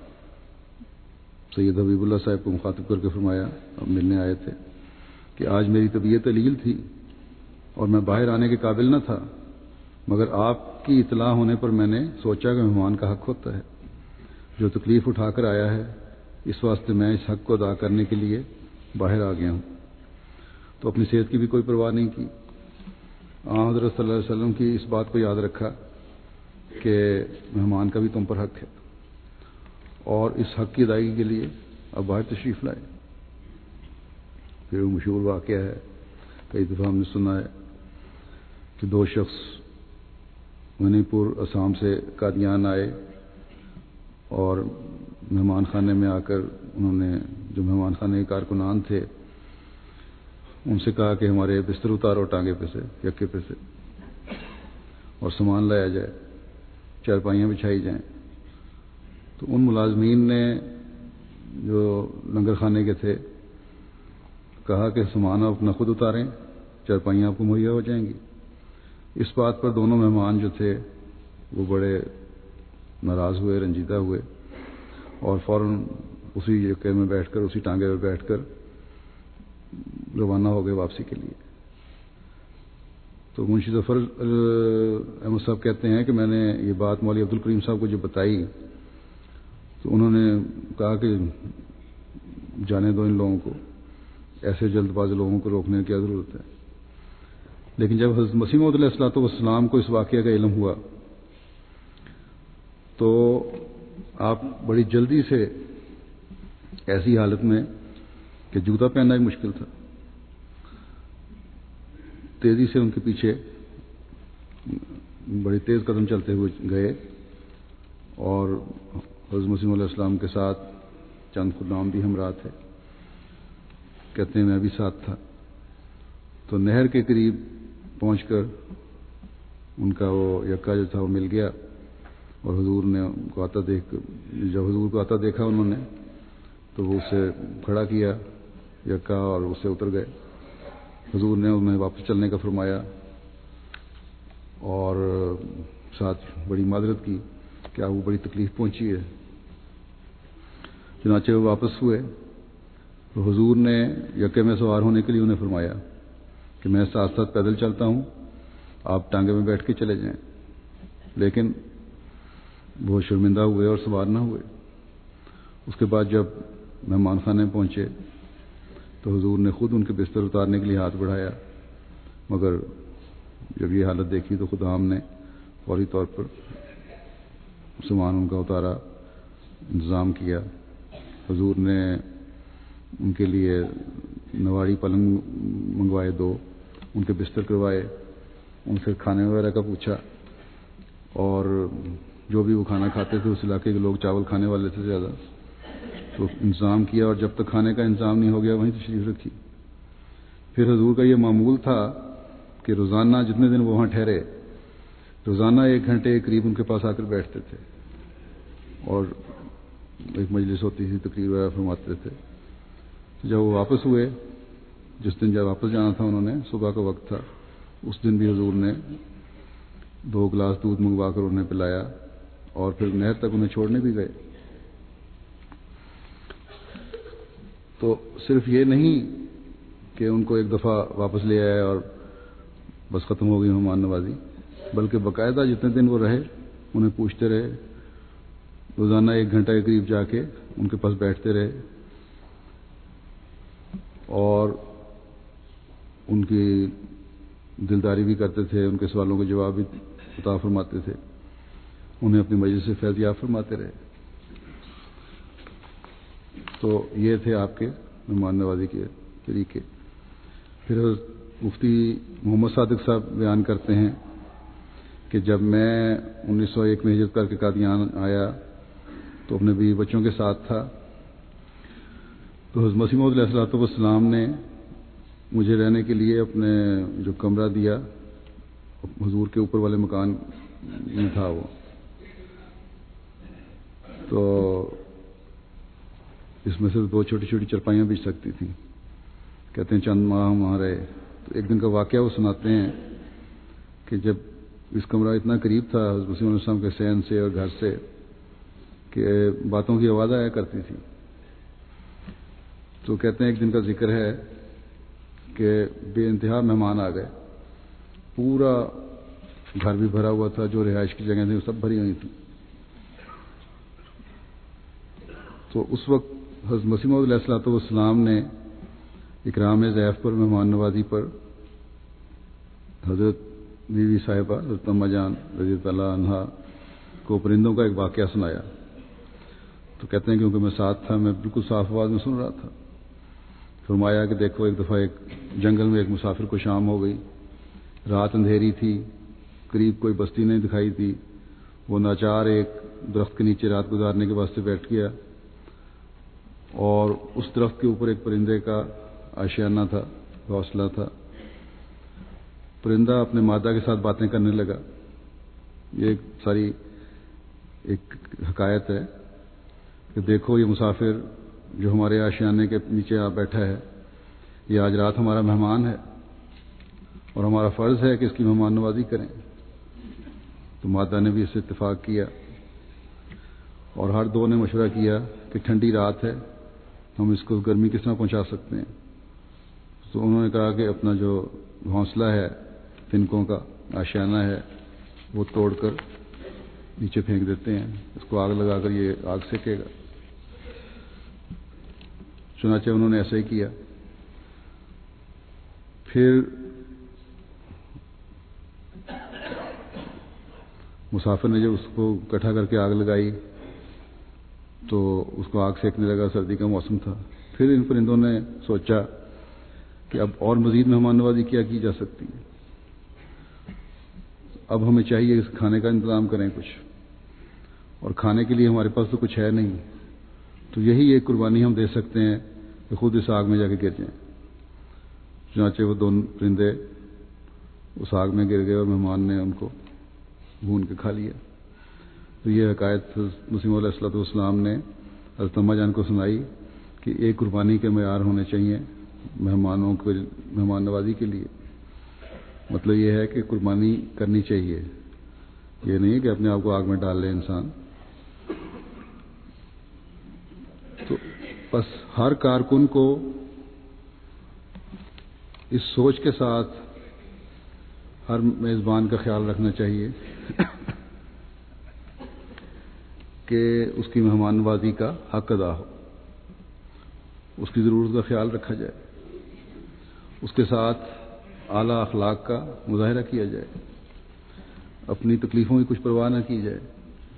سید حبیب اللہ صاحب کو مخاطب کر کے فرمایا، اب ملنے آئے تھے، کہ آج میری طبیعت علیل تھی اور میں باہر آنے کے قابل نہ تھا، مگر آپ کی اطلاع ہونے پر میں نے سوچا کہ مہمان کا حق ہوتا ہے، جو تکلیف اٹھا کر آیا ہے اس واسطے میں اس حق کو ادا کرنے کے لیے باہر آ گیا ہوں۔ تو اپنی صحت کی بھی کوئی پرواہ نہیں کی، آن حضرت صلی اللہ علیہ وسلم کی اس بات کو یاد رکھا کہ مہمان کا بھی تم پر حق ہے، اور اس حق کی ادائیگی کے لیے اب باہر تشریف لائے۔ پھر وہ مشہور واقعہ ہے، کئی دفعہ ہم نے سنا ہے کہ دو شخص منی پور آسام سے قادیان آئے اور مہمان خانے میں آ کر انہوں نے جو مہمان خانے کے کارکنان تھے ان سے کہا کہ ہمارے بستر اتارو ٹانگے پہ سے، یکے پہ سے، اور سامان لایا جائے، چارپائیاں بچھائی جائیں۔ تو ان ملازمین نے جو لنگر خانے کے تھے کہا کہ سامان آپ اپنا خود اتاریں، چارپائیاں آپ کو مہیا ہو جائیں گی۔ اس بات پر دونوں مہمان جو تھے وہ بڑے ناراض ہوئے، رنجیدہ ہوئے، اور فوراً اسی یکے میں بیٹھ کر اسی ٹانگے میں بیٹھ کر روانہ ہو گئے واپسی کے لیے۔ تو منشی ظفر احمد صاحب کہتے ہیں کہ میں نے یہ بات مولوی عبد الکریم صاحب کو جو بتائی تو انہوں نے کہا کہ جانے دو ان لوگوں کو، ایسے جلد باز لوگوں کو روکنے کی کیا ضرورت ہے۔ لیکن جب حضرت مسیح موعود علیہ الصلوۃ والسلام کو اس واقعے کا علم ہوا تو آپ بڑی جلدی سے ایسی حالت میں کہ جوتا پہننا ایک مشکل تھا، تیزی سے ان کے پیچھے بڑی تیز قدم چلتے ہوئے گئے اور حضرت مسیح علیہ السلام کے ساتھ چند خدام بھی ہمراہ تھے۔ کہتے ہیں میں بھی ساتھ تھا۔ تو نہر کے قریب پہنچ کر ان کا وہ یکا جو تھا وہ مل گیا اور حضور نے ان کو آتا دیکھ جب حضور کو آتا دیکھا انہوں نے تو وہ اسے کھڑا کیا یکا اور اس سے اتر گئے۔ حضور نے انہیں واپس چلنے کا فرمایا اور ساتھ بڑی معذرت کی کہ آپ کو بڑی تکلیف پہنچی ہے۔ چنانچہ وہ واپس ہوئے تو حضور نے یکے میں سوار ہونے کے لیے انہیں فرمایا کہ میں ساتھ ساتھ پیدل چلتا ہوں، آپ ٹانگے میں بیٹھ کے چلے جائیں، لیکن بہت شرمندہ ہوئے اور سوار نہ ہوئے۔ اس کے بعد جب مہمان خانے پہنچے تو حضور نے خود ان کے بستر اتارنے کے لیے ہاتھ بڑھایا، مگر جب یہ حالت دیکھی تو خدام نے فوری طور پر سامان ان کا اتارا، انتظام کیا۔ حضور نے ان کے لیے نواڑی پلنگ منگوائے، دو ان کے بستر کروائے، ان سے کھانے وغیرہ کا پوچھا اور جو بھی وہ کھانا کھاتے تھے اس علاقے کے لوگ چاول کھانے والے تھے زیادہ، تو انتظام کیا اور جب تک کھانے کا انتظام نہیں ہو گیا وہیں تشریف رکھی۔ پھر حضور کا یہ معمول تھا کہ روزانہ جتنے دن وہ وہاں ٹھہرے روزانہ ایک گھنٹے کے قریب ان کے پاس آ کر بیٹھتے تھے اور ایک مجلس ہوتی تھی، تقریر وغیرہ فرماتے تھے۔ جب وہ واپس ہوئے، جس دن جب واپس جانا تھا انہوں نے، صبح کا وقت تھا، اس دن بھی حضور نے دو گلاس دودھ منگوا کر انہیں پلایا اور پھر نہر تک انہیں چھوڑنے بھی گئے۔ تو صرف یہ نہیں کہ ان کو ایک دفعہ واپس لے آئے اور بس ختم ہو گئی مہمان نوازی، بلکہ باقاعدہ جتنے دن وہ رہے انہیں پوچھتے رہے، روزانہ ایک گھنٹہ کے قریب جا کے ان کے پاس بیٹھتے رہے اور ان کی دلداری بھی کرتے تھے، ان کے سوالوں کے جواب بھی عطا فرماتے تھے، انہیں اپنی مجلس سے فیض یاب فرماتے رہے۔ تو یہ تھے آپ کے مہمان نوازی کے طریقے۔ پھر مفتی محمد صادق صاحب بیان کرتے ہیں کہ جب میں انیس سو ایک میں ہجرت کر کے قادیان آیا تو اپنے بیوی بچوں کے ساتھ تھا، تو حضرت مسیح موعود علیہ الصلوۃ والسلام نے مجھے رہنے کے لیے اپنے جو کمرہ دیا حضور کے اوپر والے مکان میں تھا وہ، تو اس میں سے دو چھوٹی چھوٹی چرپائیاں بچ سکتی تھیں۔ کہتے ہیں چند ماہ ہم وہاں رہے تو ایک دن کا واقعہ وہ سناتے ہیں کہ جب اس کمرہ اتنا قریب تھا حضرت مسیح علیہ السلام کے صحن سے اور گھر سے کہ باتوں کی آواز آیا کرتی تھی، تو کہتے ہیں ایک دن کا ذکر ہے کہ بے انتہا مہمان آ گئے، پورا گھر بھی بھرا ہوا تھا، جو رہائش کی جگہیں تھیں وہ سب بھری ہوئی تھیں۔ تو اس وقت حضرت مسیح موعود علیہ الصلوۃ والسلام نے اکرام ضیاف پر، مہمان نوازی پر حضرت بیوی صاحبہ حضرت اماں جان رضی اللہ عنہا کو پرندوں کا ایک واقعہ سنایا۔ تو کہتے ہیں کیونکہ میں ساتھ تھا، میں بالکل صاف آواز میں سن رہا تھا۔ فرمایا کہ دیکھو ایک دفعہ ایک جنگل میں ایک مسافر کو شام ہو گئی، رات اندھیری تھی، قریب کوئی بستی نہیں دکھائی تھی، وہ ناچار ایک درخت کے نیچے رات گزارنے کے واسطے بیٹھ گیا اور اس درخت کے اوپر ایک پرندے کا آشیانہ تھا، گھونسلہ تھا۔ پرندہ اپنے مادہ کے ساتھ باتیں کرنے لگا۔ یہ ایک ساری ایک حکایت ہے کہ دیکھو یہ مسافر جو ہمارے آشیانے کے نیچے آ بیٹھا ہے یہ آج رات ہمارا مہمان ہے اور ہمارا فرض ہے کہ اس کی مہمان نوازی کریں۔ تو مادہ نے بھی اس سے اتفاق کیا اور ہر دو نے مشورہ کیا کہ ٹھنڈی رات ہے، ہم اس کو گرمی کس طرح پہنچا سکتے ہیں. تو انہوں نے کہا کہ اپنا جو گھونسلہ ہے تنکوں کا آشیانہ ہے وہ توڑ کر نیچے پھینک دیتے ہیں, اس کو آگ لگا کر یہ آگ سیکے گا. چنانچہ انہوں نے ایسا ہی کیا. پھر مسافر نے جب اس کو اکٹھا کر کے آگ لگائی تو اس کو آگ سیکنے لگا, سردی کا موسم تھا. پھر ان پرندوں نے سوچا کہ اب اور مزید مہمان نوازی کیا کی جا سکتی ہے, اب ہمیں چاہیے کھانے کا انتظام کریں کچھ, اور کھانے کے لیے ہمارے پاس تو کچھ ہے نہیں, تو یہی ایک قربانی ہم دے سکتے ہیں کہ خود اس آگ میں جا کے گر جائیں. چنانچہ وہ دونوں پرندے اس آگ میں گر گئے اور مہمان نے ان کو بھون کے کھا لیا. تو یہ حکایت مسیم علیہ الصلوۃ والسلام نے حضرت اماں جان کو سنائی کہ ایک قربانی کے معیار ہونے چاہیے مہمانوں کو مہمان نوازی کے لیے. مطلب یہ ہے کہ قربانی کرنی چاہیے, یہ نہیں کہ اپنے آپ کو آگ میں ڈال لے انسان. تو بس ہر کارکن کو اس سوچ کے ساتھ ہر میزبان کا خیال رکھنا چاہیے کہ اس کی مہمان نوازی کا حق ادا ہو, اس کی ضرورت کا خیال رکھا جائے, اس کے ساتھ اعلیٰ اخلاق کا مظاہرہ کیا جائے, اپنی تکلیفوں کی کچھ پرواہ نہ کی جائے,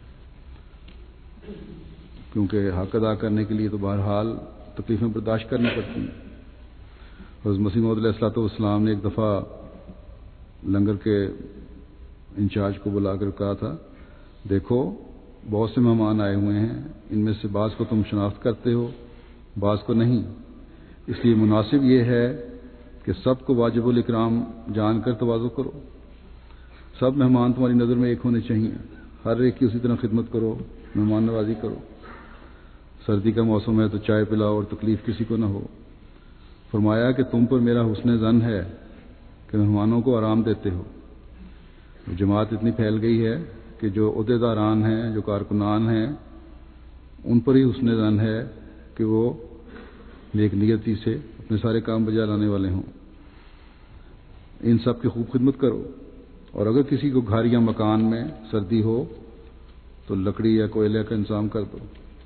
کیونکہ حق ادا کرنے کے لیے تو بہرحال تکلیفیں برداشت کرنی پڑتی ہیں. حضرت مسیح موعود علیہ الصلوۃ والسلام نے ایک دفعہ لنگر کے انچارج کو بلا کر کہا تھا, دیکھو بہت سے مہمان آئے ہوئے ہیں, ان میں سے بعض کو تم شناخت کرتے ہو بعض کو نہیں, اس لیے مناسب یہ ہے کہ سب کو واجب الاکرام جان کر تواضع کرو. سب مہمان تمہاری نظر میں ایک ہونے چاہیے, ہر ایک کی اسی طرح خدمت کرو, مہمان نوازی کرو. سردی کا موسم ہے تو چائے پلاؤ اور تکلیف کسی کو نہ ہو. فرمایا کہ تم پر میرا حسن ظن ہے کہ مہمانوں کو آرام دیتے ہو. جماعت اتنی پھیل گئی ہے کہ جو عہدیداران ہیں, جو کارکنان ہیں, ان پر ہی حسن ظن ہے کہ وہ نیک نیتی سے اپنے سارے کام بجا لانے والے ہوں. ان سب کی خوب خدمت کرو, اور اگر کسی کو گھر یا مکان میں سردی ہو تو لکڑی یا کوئلے کا انتظام کر دو.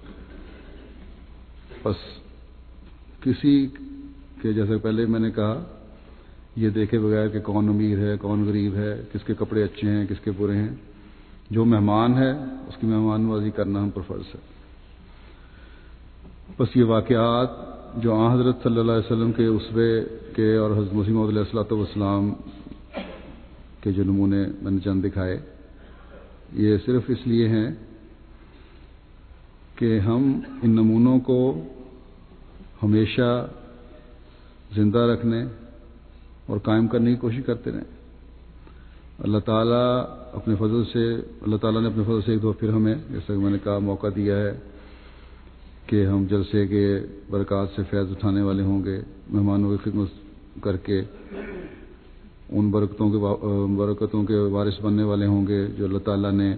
بس کسی کے, جیسے پہلے میں نے کہا, یہ دیکھے بغیر کہ کون امیر ہے کون غریب ہے, کس کے کپڑے اچھے ہیں کس کے برے ہیں, جو مہمان ہے اس کی مہمان نوازی کرنا ہم پر فرض ہے. بس یہ واقعات جو آن حضرت صلی اللہ علیہ وسلم کے اسوے کے اور حضرت مسیح موعود علیہ الصلوۃ والسلام کے جو نمونے میں نے چند دکھائے, یہ صرف اس لیے ہیں کہ ہم ان نمونوں کو ہمیشہ زندہ رکھنے اور قائم کرنے کی کوشش کرتے رہیں. اللہ تعالیٰ اپنے فضل سے اللہ تعالیٰ نے اپنے فضل سے ایک دفعہ پھر ہمیں, جیسا کہ میں نے کہا, موقع دیا ہے کہ ہم جلسے کے برکات سے فیض اٹھانے والے ہوں گے, مہمانوں کی خدمت کر کے ان برکتوں کے برکتوں کے وارث بننے والے ہوں گے جو اللہ تعالیٰ نے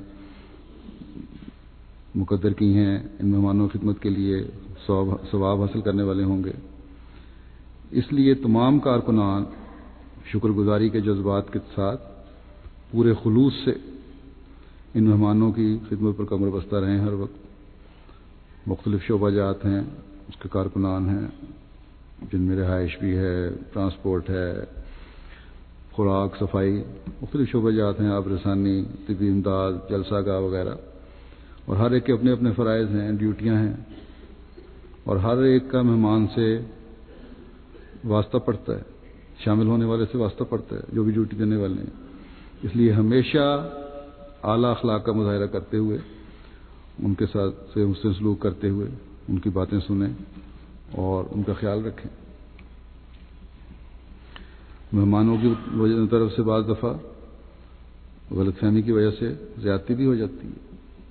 مقدر کی ہیں. ان مہمانوں کی خدمت کے لیے ثواب حاصل کرنے والے ہوں گے. اس لیے تمام کارکنان شکر گزاری کے جذبات کے ساتھ پورے خلوص سے ان مہمانوں کی خدمت پر کمر بستہ رہیں. ہر وقت مختلف شعبہ جات ہیں, اس کے کارکنان ہیں جن میں رہائش بھی ہے, ٹرانسپورٹ ہے, خوراک, صفائی, مختلف شعبہ جات ہیں, آب رسانی, طبی امداد, جلسہ گاہ وغیرہ, اور ہر ایک کے اپنے اپنے فرائض ہیں, ڈیوٹیاں ہیں, اور ہر ایک کا مہمان سے واسطہ پڑتا ہے, شامل ہونے والے سے واسطہ پڑتا ہے, جو بھی ڈیوٹی دینے والے ہیں. اس لیے ہمیشہ اعلیٰ اخلاق کا مظاہرہ کرتے ہوئے, ان کے ساتھ سے حسن سلوک کرتے ہوئے ان کی باتیں سنیں اور ان کا خیال رکھیں. مہمانوں کی طرف سے بعض دفعہ غلط فہمی کی وجہ سے زیادتی بھی ہو جاتی ہے,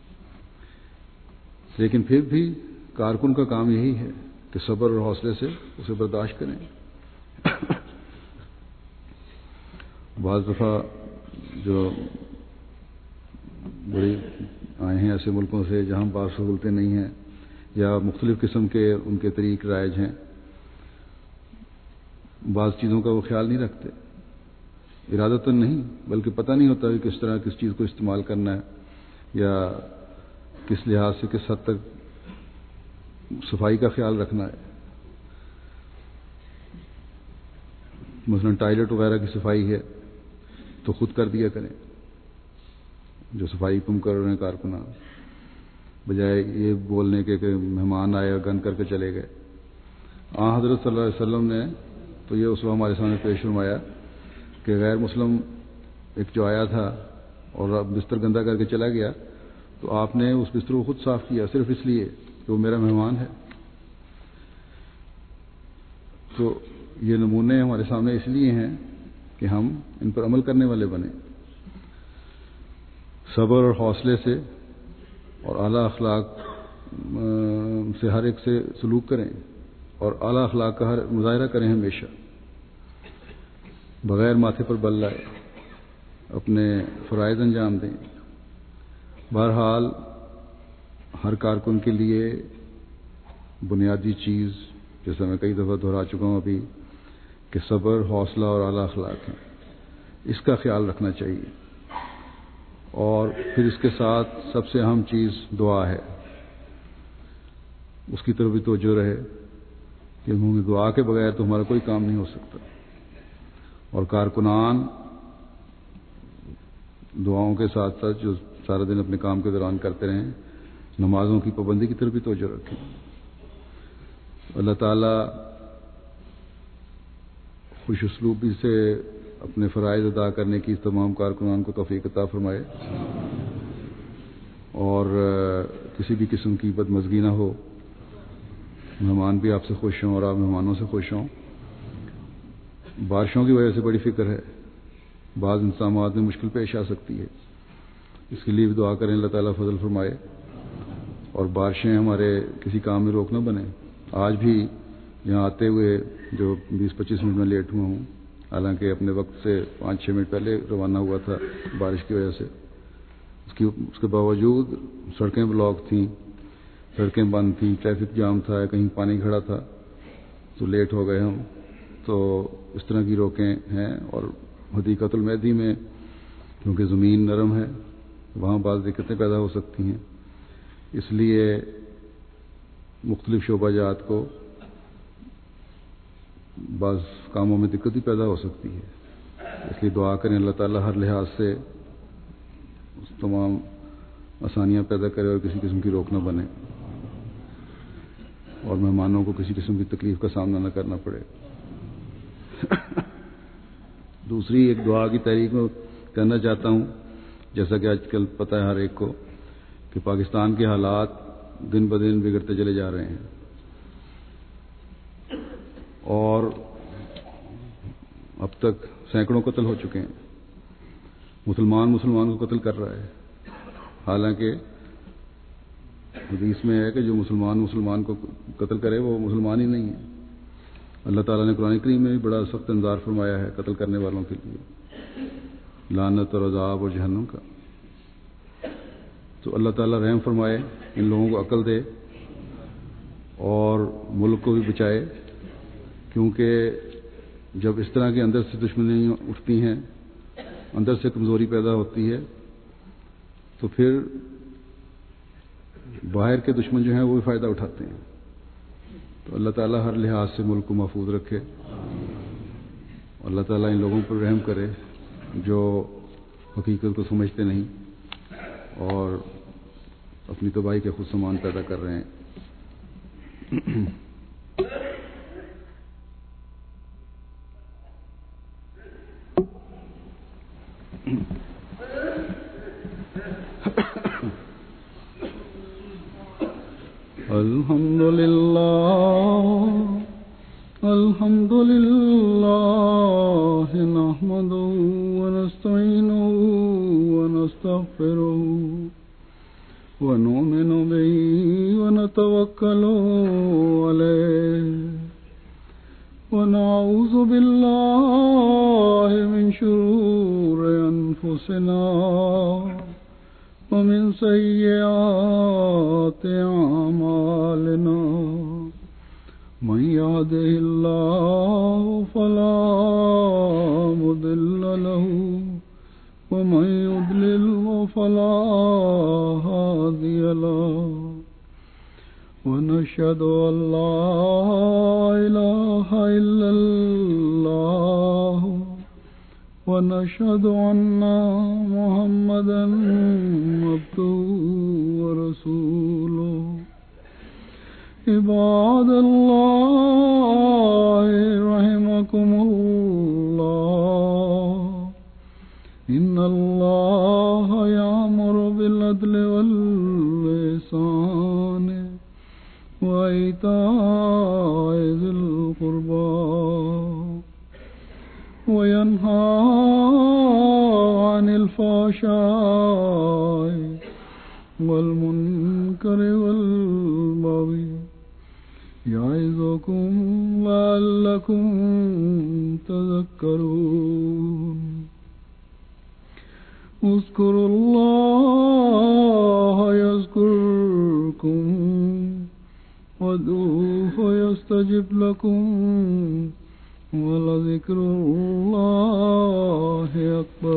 لیکن پھر بھی کارکن کا کام یہی ہے کہ صبر اور حوصلے سے اسے برداشت کریں. بعض دفعہ جو بڑی آئے ہیں ایسے ملکوں سے جہاں بعض سہولتیں نہیں ہیں, یا مختلف قسم کے ان کے طریق رائج ہیں، بعض چیزوں کا وہ خیال نہیں رکھتے، ارادتاً نہیں، بلکہ پتہ نہیں ہوتا کہ کس طرح کس چیز کو استعمال کرنا ہے یا کس لحاظ سے کس حد تک صفائی کا خیال رکھنا ہے۔ مثلا ٹوائلٹ وغیرہ کی صفائی ہے تو خود کر دیا کریں، جو صفائی تم کر رہے ہیں کارکنان، بجائے یہ بولنے کے کہ مہمان آئے اور گن کر کے چلے گئے۔ آن حضرت صلی اللہ علیہ وسلم نے تو یہ اسوہ ہمارے سامنے پیش فرمایا کہ غیر مسلم ایک جو آیا تھا اور بستر گندا کر کے چلا گیا تو آپ نے اس بستر کو خود صاف کیا، صرف اس لیے کہ وہ میرا مہمان ہے۔ تو یہ نمونے ہمارے سامنے اس لیے ہیں کہ ہم ان پر عمل کرنے والے بنیں، صبر اور حوصلے سے اور اعلیٰ اخلاق سے ہر ایک سے سلوک کریں اور اعلیٰ اخلاق کا ہر مظاہرہ کریں، ہمیشہ بغیر ماتھے پر بل لائے اپنے فرائض انجام دیں۔ بہرحال ہر کارکن کے لیے بنیادی چیز، جیسا میں کئی دفعہ دہرا چکا ہوں ابھی، کہ صبر، حوصلہ اور اعلیٰ اخلاق ہے، اس کا خیال رکھنا چاہیے۔ اور پھر اس کے ساتھ سب سے اہم چیز دعا ہے، اس کی طرف بھی توجہ رہے کہ انہوں نے دعا کے بغیر تو ہمارا کوئی کام نہیں ہو سکتا، اور کارکنان دعاؤں کے ساتھ ساتھ جو سارا دن اپنے کام کے دوران کرتے رہیں، نمازوں کی پابندی کی طرف بھی توجہ رکھیں۔ اللہ تعالیٰ خوش اسلوبی سے اپنے فرائض ادا کرنے کی تمام کارکنان کو توفیق عطا فرمائے، اور کسی بھی قسم کی بدمزگی نہ ہو، مہمان بھی آپ سے خوش ہوں اور آپ مہمانوں سے خوش ہوں۔ بارشوں کی وجہ سے بڑی فکر ہے، بعض انتظامات میں مشکل پیش آ سکتی ہے، اس کے لیے بھی دعا کریں اللہ تعالیٰ فضل فرمائے اور بارشیں ہمارے کسی کام میں روک نہ بنیں۔ آج بھی یہاں آتے ہوئے جو بیس پچیس منٹ میں لیٹ ہوا ہوں، حالانکہ اپنے وقت سے پانچ چھ منٹ پہلے روانہ ہوا تھا، بارش کی وجہ سے اس کی اس کے باوجود سڑکیں بلاک تھیں، سڑکیں بند تھیں، ٹریفک جام تھا، کہیں پانی کھڑا تھا، تو لیٹ ہو گئے ہم۔ تو اس طرح کی روکیں ہیں، اور حدیقۃ المہدی میں کیونکہ زمین نرم ہے وہاں بعض دقتیں پیدا ہو سکتی ہیں، اس لیے مختلف شعبہ جات کو بعض کاموں میں دقت ہی پیدا ہو سکتی ہے، اس لیے دعا کریں اللہ تعالیٰ ہر لحاظ سے تمام آسانیاں پیدا کرے اور کسی قسم کی روک نہ بنے، اور مہمانوں کو کسی قسم کی تکلیف کا سامنا نہ کرنا پڑے۔ دوسری ایک دعا کی تحریک میں کہنا چاہتا ہوں، جیسا کہ آج کل پتہ ہے ہر ایک کو کہ پاکستان کے حالات دن بدن بگڑتے چلے جا رہے ہیں، اور اب تک سینکڑوں قتل ہو چکے ہیں، مسلمان مسلمان کو قتل کر رہا ہے، حالانکہ حدیث میں ہے کہ جو مسلمان مسلمان کو قتل کرے وہ مسلمان ہی نہیں ہے۔ اللہ تعالیٰ نے قرآن کریم میں بھی بڑا سخت انذار فرمایا ہے قتل کرنے والوں کے لیے، لعنت اور عذاب اور جہنم کا۔ تو اللہ تعالیٰ رحم فرمائے، ان لوگوں کو عقل دے اور ملک کو بھی بچائے، کیونکہ جب اس طرح کے اندر سے دشمنی اٹھتی ہیں، اندر سے کمزوری پیدا ہوتی ہے، تو پھر باہر کے دشمن جو ہیں وہ بھی فائدہ اٹھاتے ہیں۔ تو اللہ تعالیٰ ہر لحاظ سے ملک کو محفوظ رکھے، اللہ تعالیٰ ان لوگوں پر رحم کرے جو حقیقت کو سمجھتے نہیں اور اپنی تباہی کے خود سامان پیدا کر رہے ہیں۔ الحمد للہ الحمد للہ نحمده ونستعینه ونستغفره ونؤمن به ونتوکل علیہ ونعوذ باللہ من شرور انفسنا ومن سيئات أعمالنا من يهده الله فلا مضل له ومن يضلل فلا هادي له ونشهد أن لا إله إلا الله ونشهد أن محمدا عبده ورسوله عباد الله رحمكم الله إن الله يأمر بالعدل والإحسان وإيتاء ذي القربى وينهى عن الفحشاء والمنكر والبغي يعظكم لعلكم تذكرون اذكروا الله يذكركم وادعوه يستجب لكم ولذكر الله أكبر.